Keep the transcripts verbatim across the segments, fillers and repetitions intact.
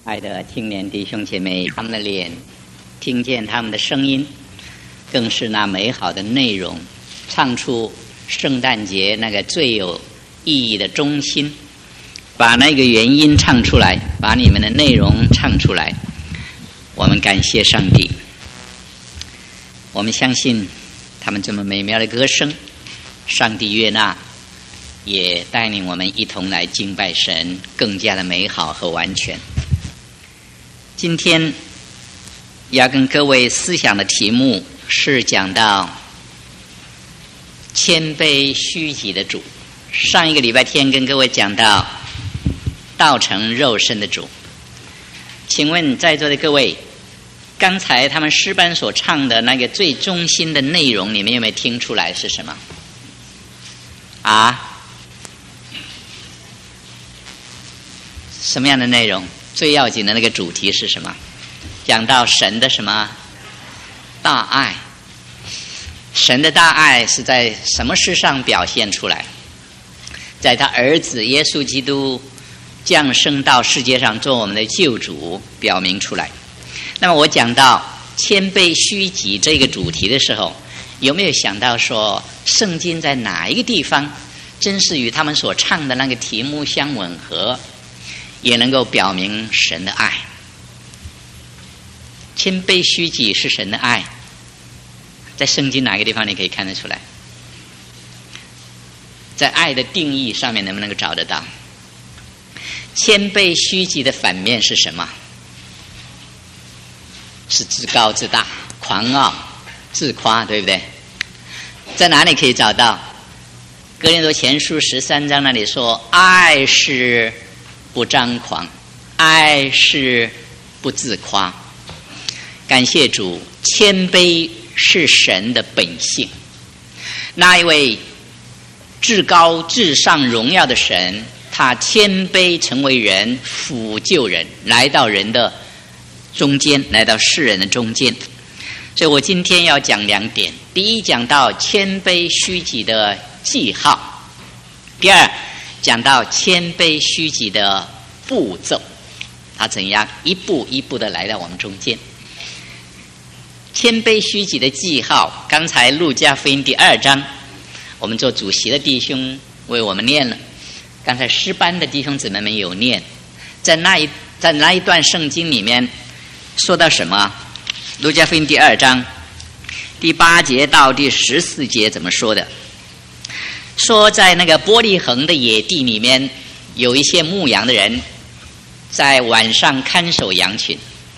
爱的青年弟兄姐妹，他们的脸，听见他们的声音，更是那美好的内容，唱出圣诞节那个最有意义的中心，把那个原因唱出来，把你们的内容唱出来。我们感谢上帝，我们相信他们这么美妙的歌声，上帝悦纳，也带领我们一同来敬拜神，更加的美好和完全。今天要跟各位思想的题目是讲到谦卑虚己的主。上一个礼拜天跟各位讲到道成肉身的主。请问在座的各位，刚才他们诗班所唱的那个最中心的内容，你们有没有听出来是什么啊？什么样的内容？最要紧的那个主题是什么？讲到神的什么大爱？神的大爱是在什么事上表现出来？在他儿子耶稣基督降生到世界上做我们的救主表明出来。那么我讲到谦卑虚己这个主题的时候，有没有想到说圣经在哪一个地方真是与他们所唱的那个题目相吻合，也能够表明神的爱？谦卑虚己是神的爱，在圣经哪个地方你可以看得出来？在爱的定义上面能不能够找得到？谦卑虚己的反面是什么？是自高自大、狂傲、自夸，对不对？在哪里可以找到？哥林多前书十三章那里说，爱是不张狂，爱是不自夸。感谢主，谦卑是神的本性。那一位至高至上荣耀的神，他谦卑成为人，辅救人，来到人的中间，来到世人的中间。所以我今天要讲两点：第一，讲到谦卑虚己的记号；第二，讲到谦卑虚己的步骤，他怎样一步一步的来到我们中间。谦卑虚己的记号，刚才路加福音第二章，我们做主席的弟兄为我们念了，刚才诗班的弟兄姊妹们有念，在那一在那一段圣经里面说到什么？路加福音第二章第八节到第十四节怎么说的？说在那个伯利恒的野地里面，有一些牧羊的人在晚上看守羊群，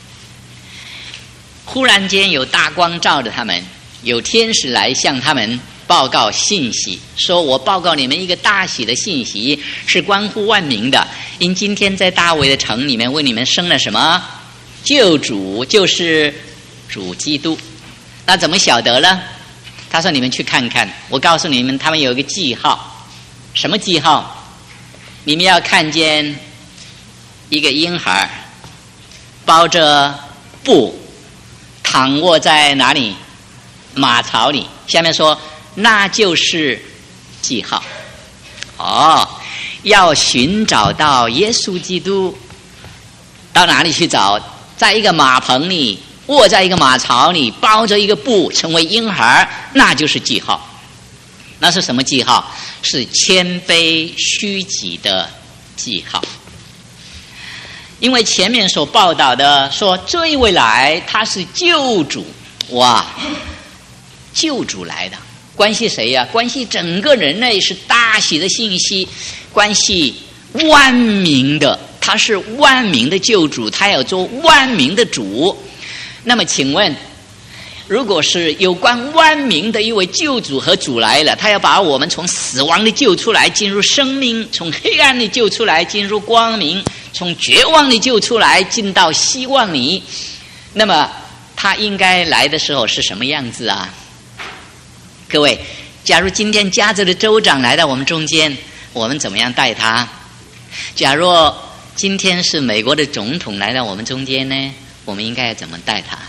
忽然间有大光照着他们，有天使来向他们报告信息，说我报告你们一个大喜的信息，是关乎万民的，因今天在大卫的城里面为你们生了什么救主，就是主基督。那怎么晓得呢？他说你们去看看，我告诉你们，他们有一个记号。什么记号？你们要看见一个婴孩包着布躺卧在哪里？马槽里。下面说那就是记号。哦，要寻找到耶稣基督，到哪里去找？在一个马棚里，卧在一个马槽里，包着一个布，成为婴孩，那就是记号。那是什么记号？是谦卑虚己的记号。因为前面所报道的说这一位来他是救主，哇，救主来的，关系谁呀？关系整个人类，是大喜的信息，关系万民的，他是万民的救主，他要做万民的主。那么请问，如果是有关万民的一位救主和主来了，他要把我们从死亡里救出来，进入生命，从黑暗里救出来，进入光明，从绝望里救出来，进到希望里，那么他应该来的时候是什么样子啊？各位，假如今天加州的州长来到我们中间，我们怎么样带他？假如今天是美国的总统来到我们中间呢，我们应该怎么带他？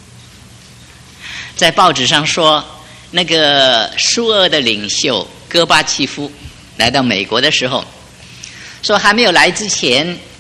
在报纸上说，那个苏俄的领袖戈巴契夫来到美国的时候，说还没有来之前，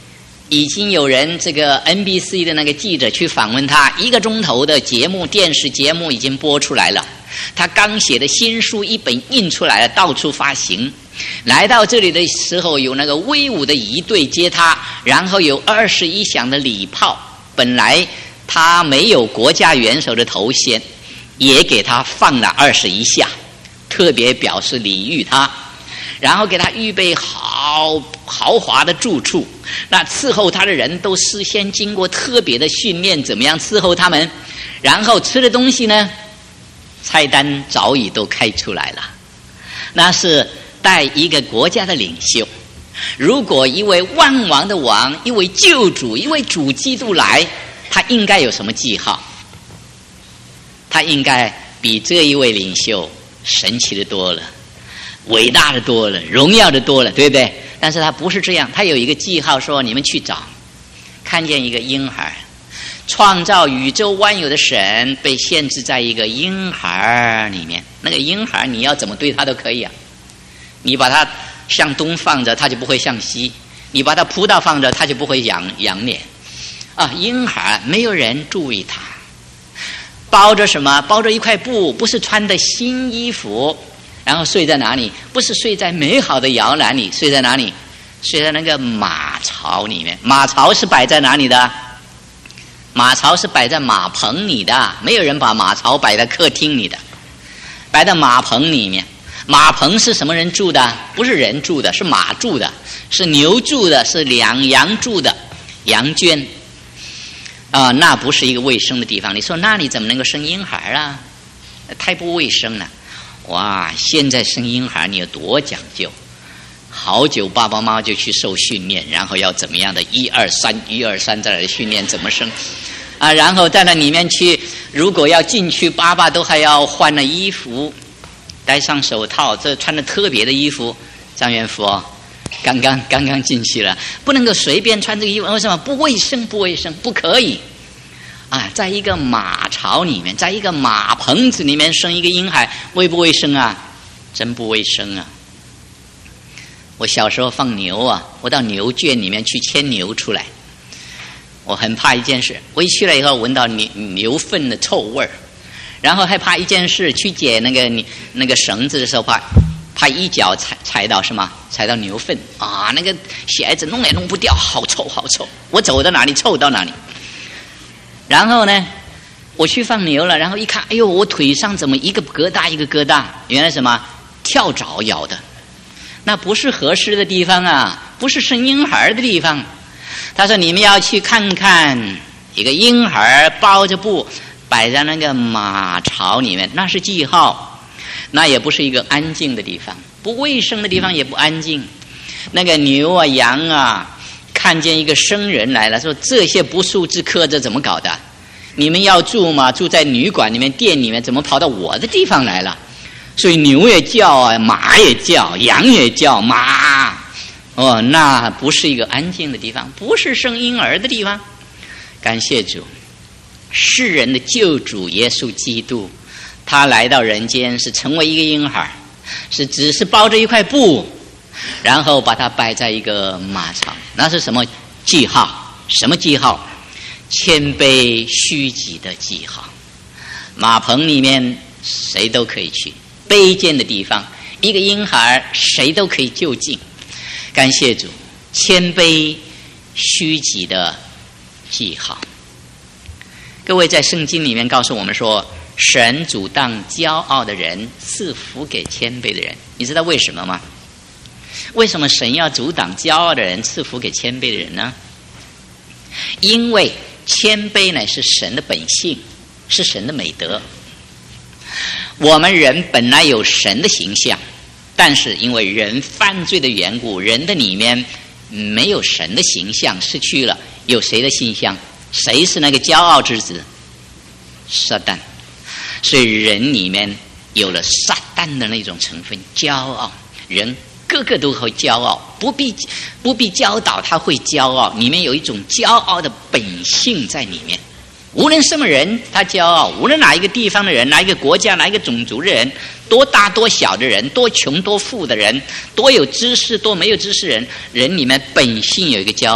已经有人这个 N B C 的那个记者去访问他，一个钟头的节目，电视节目已经播出来了。他刚写的新书一本印出来了，到处发行。来到这里的时候，有那个威武的仪队接他，然后有二十一响的礼炮。本来他没有国家元首的头衔，也给他放了二十一下，特别表示礼遇他。然后给他预备好豪华的住处，那伺候他的人都事先经过特别的训练，怎么样伺候他们。然后吃的东西呢，菜单早已都开出来了。那是带一个国家的领袖，如果一位万王的王，一位救主，一位主基督来，他应该有什么记号？他应该比这一位领袖神奇的多了，伟大的多了，荣耀的多了，对不对？但是他不是这样，他有一个记号说，你们去找，看见一个婴孩，创造宇宙万有的神被限制在一个婴孩里面。那个婴孩你要怎么对他都可以啊，你把他向东放着，他就不会向西；你把他扑倒放着，他就不会仰仰脸。啊，婴孩没有人注意他，包着什么？包着一块布，不是穿的新衣服。然后睡在哪里？不是睡在美好的摇篮里，睡在哪里？睡在那个马槽里面。马槽是摆在哪里的？马槽是摆在马棚里的，没有人把马槽摆在客厅里的，摆在马棚里面。马棚是什么人住的？不是人住的，是马住的，是牛住的，是两羊住的，羊圈啊、呃，那不是一个卫生的地方。你说那里怎么能够生婴孩啊？太不卫生了。哇，现在生婴孩你有多讲究？好久爸爸妈妈就去受训练，然后要怎么样的一二三一二三再来训练怎么生啊，然后在那里面去，如果要进去，爸爸都还要换了衣服，戴上手套，这穿的特别的衣服。张元福刚刚刚刚进去了，不能够随便穿这个衣服，为什么？不卫生，不卫生，不可以啊！在一个马槽里面，在一个马棚子里面生一个婴孩，卫不卫生啊？真不卫生啊！我小时候放牛啊，我到牛圈里面去牵牛出来，我很怕一件事，我一去了以后闻到牛牛粪的臭味儿，然后还怕一件事，去解那个那个绳子的时候，怕怕一脚踩踩到什么？踩到牛粪啊！那个小孩子弄也弄不掉，好臭好臭，我走到哪里臭到哪里。然后呢，我去放牛了，然后一看，哎呦，我腿上怎么一个疙瘩一个疙瘩？原来什么？跳蚤咬的。那不是合适的地方啊，不是生婴孩的地方。他说你们要去看看一个婴孩包着布摆在那个马槽里面，那是记号，那也不是一个安静的地方，不卫生的地方也不安静。那个牛啊羊啊看见一个生人来了，说这些不速之客这怎么搞的？你们要住吗？住在旅馆里面店里面，怎么跑到我的地方来了？所以牛也叫啊，马也叫，羊也叫，马哦，那不是一个安静的地方，不是生婴儿的地方。感谢主，世人的救主耶稣基督，他来到人间是成为一个婴孩，是只是包着一块布，然后把它摆在一个马槽，那是什么记号？什么记号？谦卑虚己的记号。马棚里面谁都可以去，卑贱的地方，一个婴孩谁都可以就近。感谢主，谦卑虚己的记号。各位，在圣经里面告诉我们说，神阻挡骄傲的人，赐福给谦卑的人。你知道为什么吗？为什么神要阻挡骄傲的人，赐福给谦卑的人呢？因为谦卑呢是神的本性，是神的美德。我们人本来有神的形象，但是因为人犯罪的缘故，人的里面没有神的形象，失去了。有谁的形象？谁是那个骄傲之子？撒旦。所以人里面有了撒旦的那种成分，骄傲。人个个都会骄傲，不必不必教导他会骄傲，里面有一种骄傲的本性在里面。无论什么人他骄傲，无论哪一个地方的人，哪一个国家，哪一个种族的人，多大多小的人，多穷多富的人，多有知识多没有知识人，人里面本性有一个骄傲。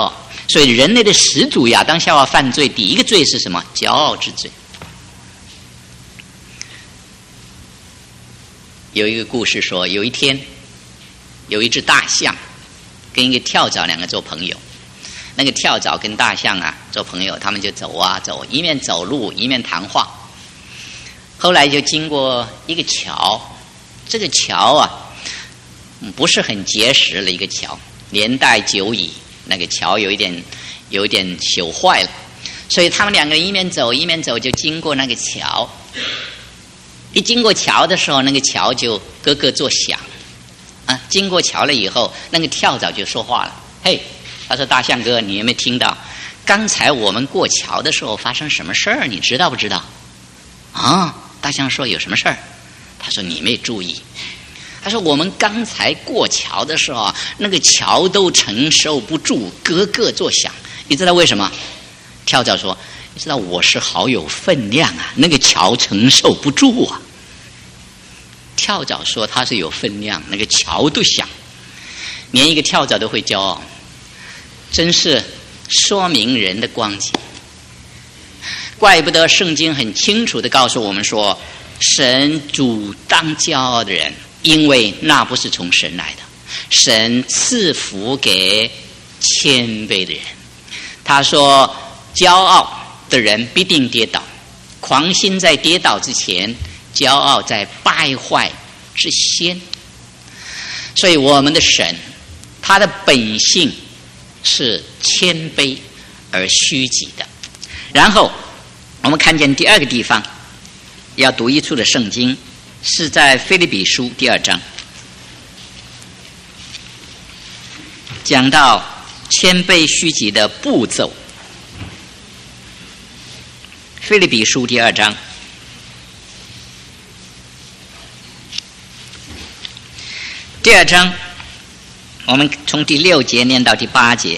所以人类的始祖亚当夏娃犯罪，第一个罪是什么？骄傲之罪。有一个故事说，有一天有一只大象跟一个跳蚤两个做朋友。那个跳蚤跟大象啊做朋友，他们就走啊走，一面走路一面谈话。后来就经过一个桥，这个桥啊不是很结实的一个桥，年代久矣，那个桥有一点有一点朽坏了，所以他们两个人一面走一面走，就经过那个桥。一经过桥的时候，那个桥就咯咯作响啊。经过桥了以后，那个跳蚤就说话了，嘿，他说大象哥，你有没有听到刚才我们过桥的时候发生什么事儿？你知道不知道？啊，大象说有什么事儿？他说你没注意。他说我们刚才过桥的时候啊，那个桥都承受不住，咯咯作响。你知道为什么？跳蚤说，你知道我是好有分量啊，那个桥承受不住啊。跳蚤说他是有分量，那个桥都响，连一个跳蚤都会骄傲，真是说明人的光景。怪不得圣经很清楚地告诉我们说，神主当骄傲的人，因为那不是从神来的，神赐福给谦卑的人。他说骄傲的人必定跌倒，狂心在跌倒之前，骄傲在败坏之先。所以我们的神他的本性是谦卑而虚己的。然后我们看见第二个地方要读一处的圣经，是在腓立比书第二章，讲到谦卑虚己的步骤。腓立比书第二章第二章，我们从第六节念到第八节，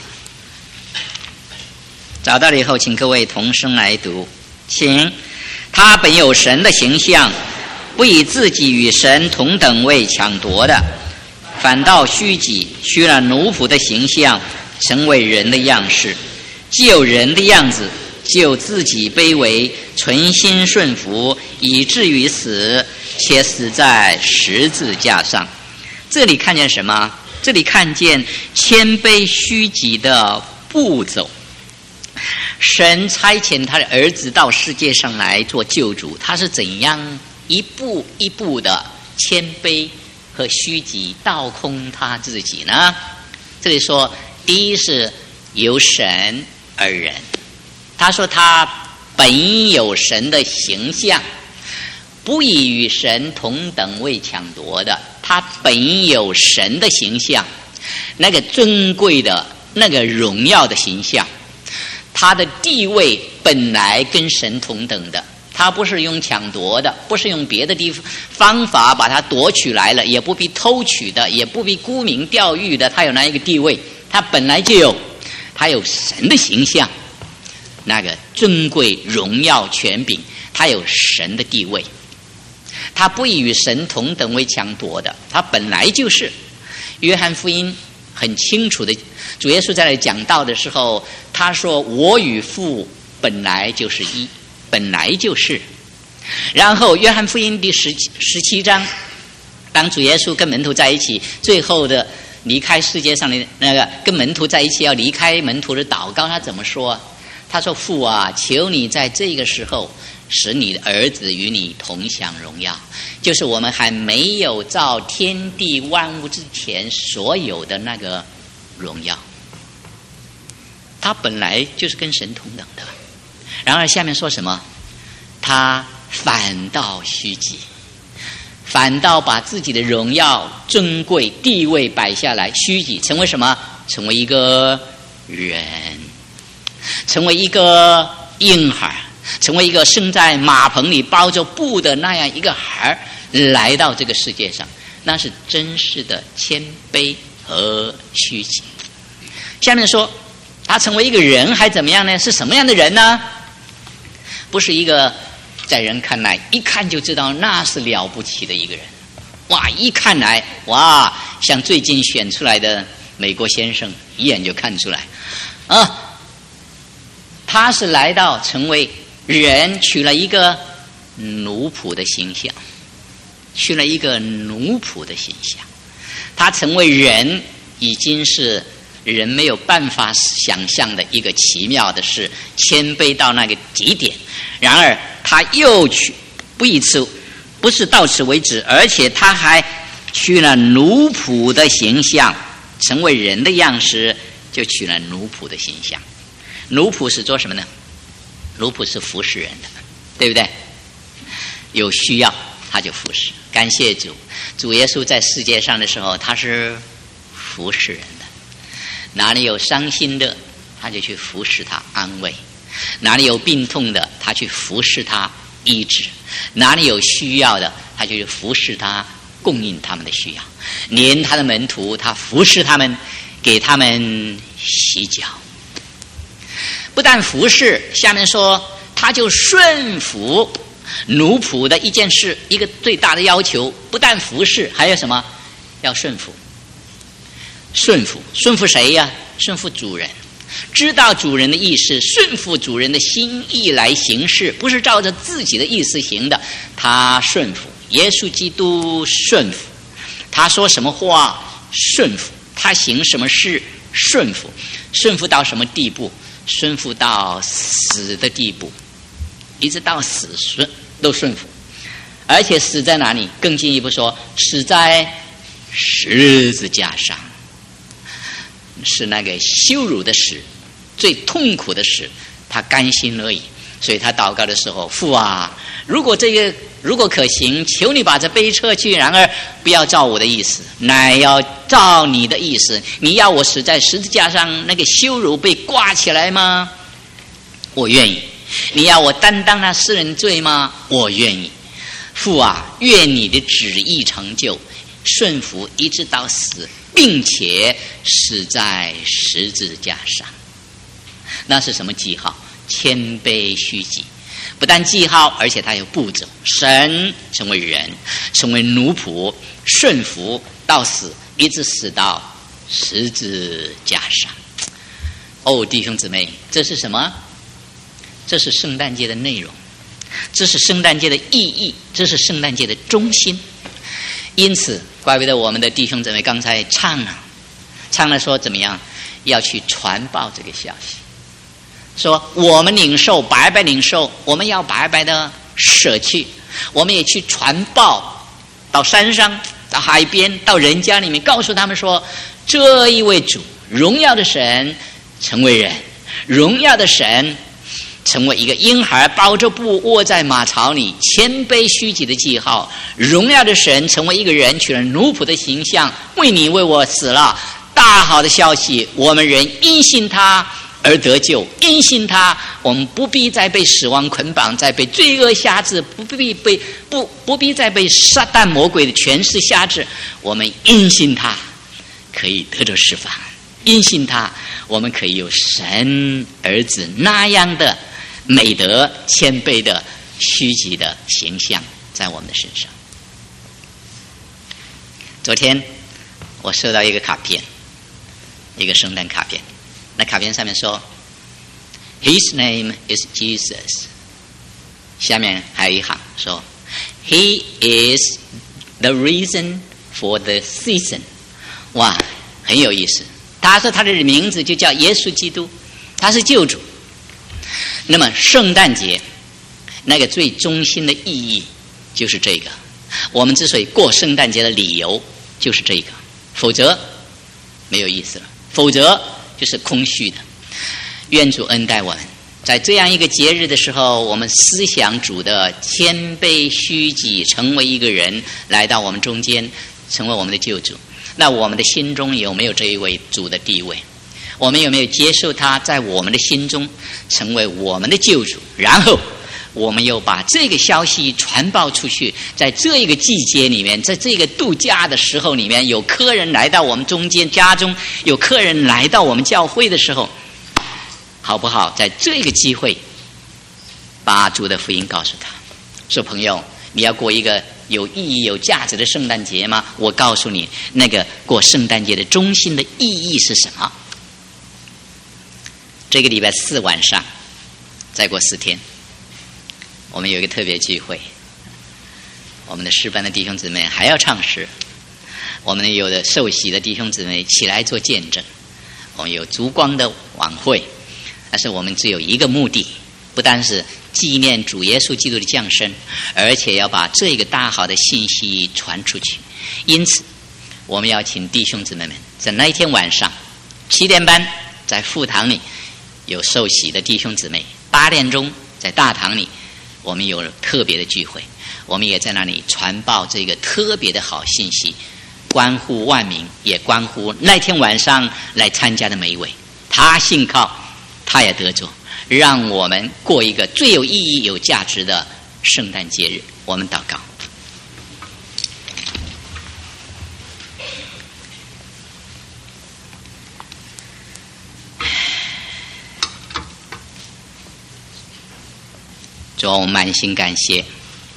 找到了以后请各位同声来读。请，他本有神的形象，不以自己与神同等为抢夺的，反倒虚己，虚了奴仆的形象，成为人的样式。既有人的样子，就自己卑微，存心顺服，以至于死，且死在十字架上。这里看见什么？这里看见谦卑虚己的步骤。神差遣他的儿子到世界上来做救主，他是怎样一步一步的谦卑和虚己，倒空他自己呢？这里说，第一是由神而人，他说他本有神的形象，不以与神同等为抢夺的，他本有神的形象，那个尊贵的那个荣耀的形象，他的地位本来跟神同等的，他不是用抢夺的，不是用别的地方法把他夺取来了，也不必偷取的，也不必沽名钓誉的，他有那一个地位，他本来就有，他有神的形象，那个尊贵荣耀权柄，他有神的地位，他不以与神同等为抢夺的，他本来就是。约翰福音很清楚的，主耶稣在那讲道的时候，他说我与父本来就是一，本来就是。然后约翰福音第十十七章，当主耶稣跟门徒在一起，最后的离开世界上的那个跟门徒在一起要离开门徒的祷告，他怎么说？他说父啊，求你在这个时候使你的儿子与你同享荣耀，就是我们还没有造天地万物之前所有的那个荣耀。他本来就是跟神同等的，然而下面说什么？他反倒虚己，反倒把自己的荣耀尊贵地位摆下来，虚己，成为什么？成为一个人，成为一个婴孩，成为一个生在马棚里包着布的那样一个孩，来到这个世界上，那是真实的谦卑和虚己。下面说他成为一个人还怎么样呢？是什么样的人呢？不是一个在人看来一看就知道那是了不起的一个人，哇，一看来哇，像最近选出来的美国先生一眼就看出来啊， 他是来到成为人，取了一个奴仆的形象，取了一个奴仆的形象。他成为人，已经是人没有办法想象的一个奇妙的事，谦卑到那个极点。然而他又去不以此不是到此为止，而且他还取了奴仆的形象，成为人的样式，就取了奴仆的形象。奴仆是做什么呢？奴仆是服侍人的，对不对？有需要他就服侍。感谢主，主耶稣在世界上的时候，他是服侍人的。哪里有伤心的，他就去服侍他安慰；哪里有病痛的，他去服侍他医治；哪里有需要的，他就去服侍他供应他们的需要。连他的门徒，他服侍他们，给他们洗脚。不但服侍，下面说他就顺服奴仆的一件事，一个最大的要求。不但服侍，还有什么？要顺服。顺服，顺服谁呀？顺服主人，知道主人的意思，顺服主人的心意来行事，不是照着自己的意思行的。他顺服耶稣基督，顺服他说什么话，顺服他行什么事，顺服。顺服到什么地步？顺服到死的地步，一直到死顺都顺服。而且死在哪里？更进一步说，死在十字架上，是那个羞辱的死，最痛苦的死，他甘心乐意。所以他祷告的时候，父啊，如果这个如果可行，求你把这杯撤去，然而不要照我的意思，乃要照你的意思。你要我死在十字架上，那个羞辱被挂起来吗？我愿意。你要我担当那世人罪吗？我愿意。父啊，愿你的旨意成就，顺服一直到死，并且死在十字架上。那是什么记号？谦卑虚己。不但记号，而且它有步骤。神成为人，成为奴仆，顺服到死，一直死到十字架上。哦，弟兄姊妹，这是什么？这是圣诞节的内容，这是圣诞节的意义，这是圣诞节的中心。因此怪不得我们的弟兄姊妹刚才唱了唱了说怎么样，要去传报这个消息，说我们领受，白白领受，我们要白白的舍去，我们也去传报，到山上，到海边，到人家里面，告诉他们说，这一位主，荣耀的神成为人，荣耀的神成为一个婴孩，包着布卧在马槽里，谦卑虚己的记号。荣耀的神成为一个人，取了奴仆的形象，为你为我死了。大好的消息，我们人因信他而得救，因信他，我们不必再被死亡捆绑，再被罪恶辖制，不必被不不必再被撒旦魔鬼的权势辖制。我们因信他，可以得着释放；因信他，我们可以有神儿子那样的美德、谦卑的、虚己的形象在我们的身上。昨天我收到一个卡片，一个圣诞卡片，那卡片上面说 His name is Jesus， 下面还有一行说 He is the reason for the season。 哇，很有意思。他说他的名字就叫耶稣基督，他是救主。那么圣诞节那个最中心的意义就是这个，我们之所以过圣诞节的理由就是这个，否则没有意思了，否则就是空虚的。愿主恩待我们，在这样一个节日的时候，我们思想主的谦卑虚己，成为一个人来到我们中间，成为我们的救主。那我们的心中有没有这一位主的地位？我们有没有接受他在我们的心中成为我们的救主？然后我们又把这个消息传报出去，在这一个季节里面，在这个度假的时候里面，有客人来到我们中间，家中有客人来到我们教会的时候，好不好？在这个机会把主的福音告诉他，说朋友，你要过一个有意义有价值的圣诞节吗？我告诉你，那个过圣诞节的中心的意义是什么？这个礼拜四晚上再过四天，我们有一个特别聚会，我们的诗班的弟兄姊妹还要唱诗，我们有的受洗的弟兄姊妹起来做见证，我们有烛光的晚会，但是我们只有一个目的，不单是纪念主耶稣基督的降生，而且要把这个大好的信息传出去。因此我们要请弟兄姊妹们在那一天晚上七点半在副堂里有受洗的弟兄姊妹，八点钟在大堂里我们有特别的聚会，我们也在那里传报这个特别的好信息，关乎万民，也关乎那天晚上来参加的每一位，他信靠，他也得着，让我们过一个最有意义有价值的圣诞节日。我们祷告。主，我满心感谢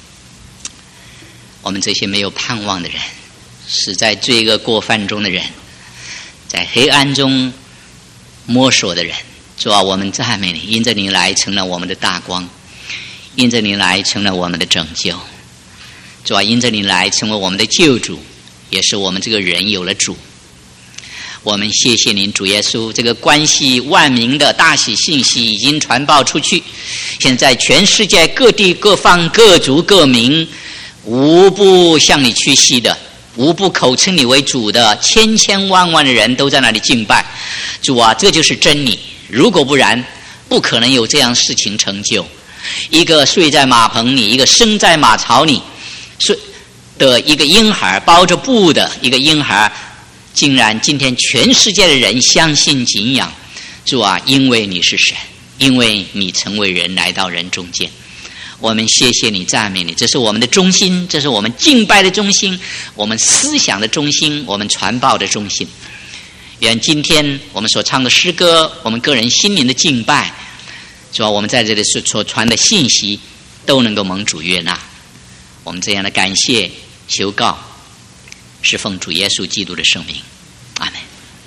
我们这些没有盼望的人，是在罪恶过犯中的人，在黑暗中摸索的人。主啊，我们赞美你，因着你来成了我们的大光，因着你来成了我们的拯救。主啊，因着你来成为我们的救主，也是我们这个人有了主。我们谢谢您，主耶稣，这个关系万民的大喜信息已经传报出去，现在全世界各地各方各族各民无不向你屈膝的，无不口称你为主的，千千万万的人都在那里敬拜。主啊，这就是真理，如果不然不可能有这样事情成就。一个睡在马棚里，一个生在马槽里睡的一个婴孩，包着布的一个婴孩，竟然今天全世界的人相信敬仰。主啊，因为你是神，因为你成为人来到人中间，我们谢谢你，赞美你，这是我们的中心，这是我们敬拜的中心，我们思想的中心，我们传报的中心。愿今天我们所唱的诗歌，我们个人心灵的敬拜，主啊，我们在这里所传的信息都能够蒙主悦纳。我们这样的感谢求告是奉主耶稣基督的圣名，阿们。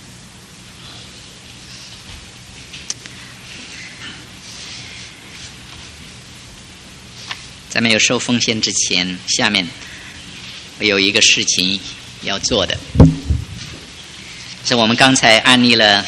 在没有收奉献之前，下面我有一个事情要做的，是我们刚才安利了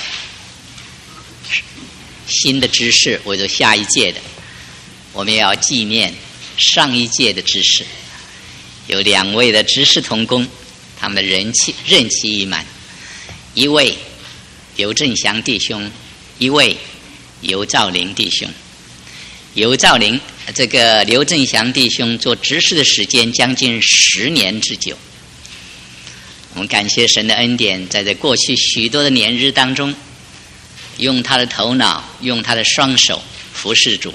新的知识，或者下一届的，我们也要纪念上一届的知识。有两位的执事同工，他们的任期任期已满，一位刘振祥弟兄，一位尤兆林弟兄。尤兆林这个刘振祥弟兄做执事的时间将近十年之久。我们感谢神的恩典，在这过去许多的年日当中，用他的头脑，用他的双手服侍主。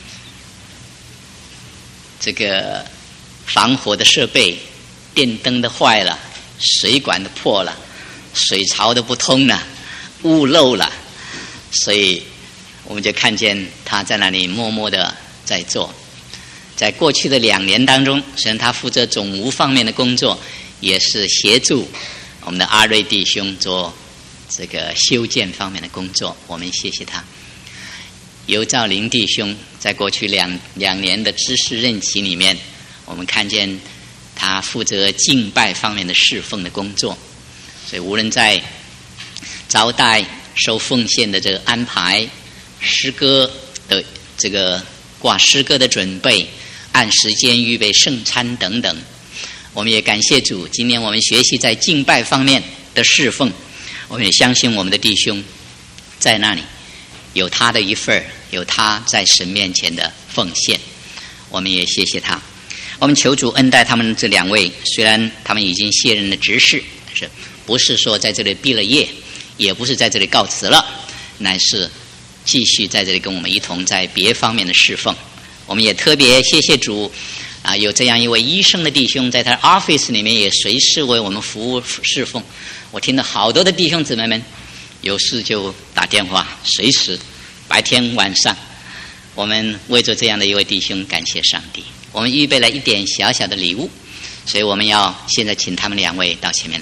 这个防火的设备，电灯的坏了，水管的破了，水槽的不通了，屋漏了，所以我们就看见他在那里默默的在做。在过去的两年当中，虽然他负责总务方面的工作，也是协助我们的阿瑞弟兄做这个修建方面的工作，我们谢谢他。尤兆林弟兄在过去两两年的知识任期里面，我们看见他负责敬拜方面的侍奉的工作，所以无论在招待、收奉献的这个安排、诗歌的这个挂诗歌的准备、按时间预备圣餐等等，我们也感谢主。今年我们学习在敬拜方面的侍奉，我们也相信我们的弟兄在那里有他的一份，有他在神面前的奉献，我们也谢谢他。我们求主恩待他们这两位，虽然他们已经卸任了执事，但是不是说在这里毕了业，也不是在这里告辞了，乃是继续在这里跟我们一同在别方面的侍奉。我们也特别谢谢主啊，有这样一位医生的弟兄，在他的 office 里面也随时为我们服务侍奉。我听到好多的弟兄姊妹们有事就打电话，随时白天晚上，我们为着这样的一位弟兄感谢上帝。我们预备了一点小小的礼物，所以我们要现在请他们两位到前面来。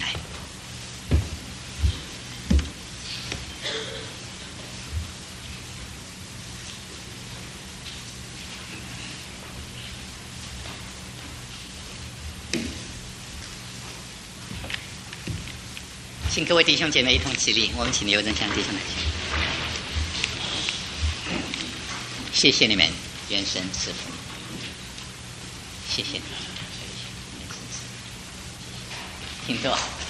请各位弟兄姐妹一同起立，我们请刘正祥弟兄来。谢谢你们，愿神赐福。谢谢你们，请坐。